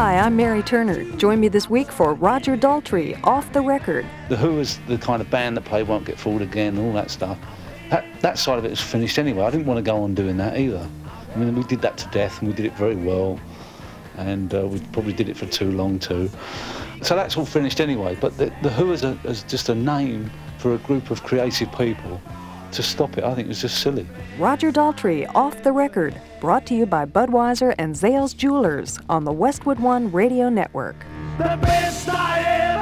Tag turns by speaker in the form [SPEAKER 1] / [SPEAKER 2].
[SPEAKER 1] Hi, I'm Mary Turner. Join me this week for Roger Daltrey, Off the Record.
[SPEAKER 2] The Who is the kind of band that play Won't Get Fooled Again and all that stuff. That side of it was finished anyway. I didn't want to go on doing that either. I mean, we did that to death and we did it very well, and we probably did it for too long too. So that's all finished anyway, but the Who is just a name for a group of creative people. To stop it, I think it was just silly.
[SPEAKER 1] Roger Daltrey, Off the Record, brought to you by Budweiser and Zales Jewelers on the Westwood One Radio Network.
[SPEAKER 3] The best I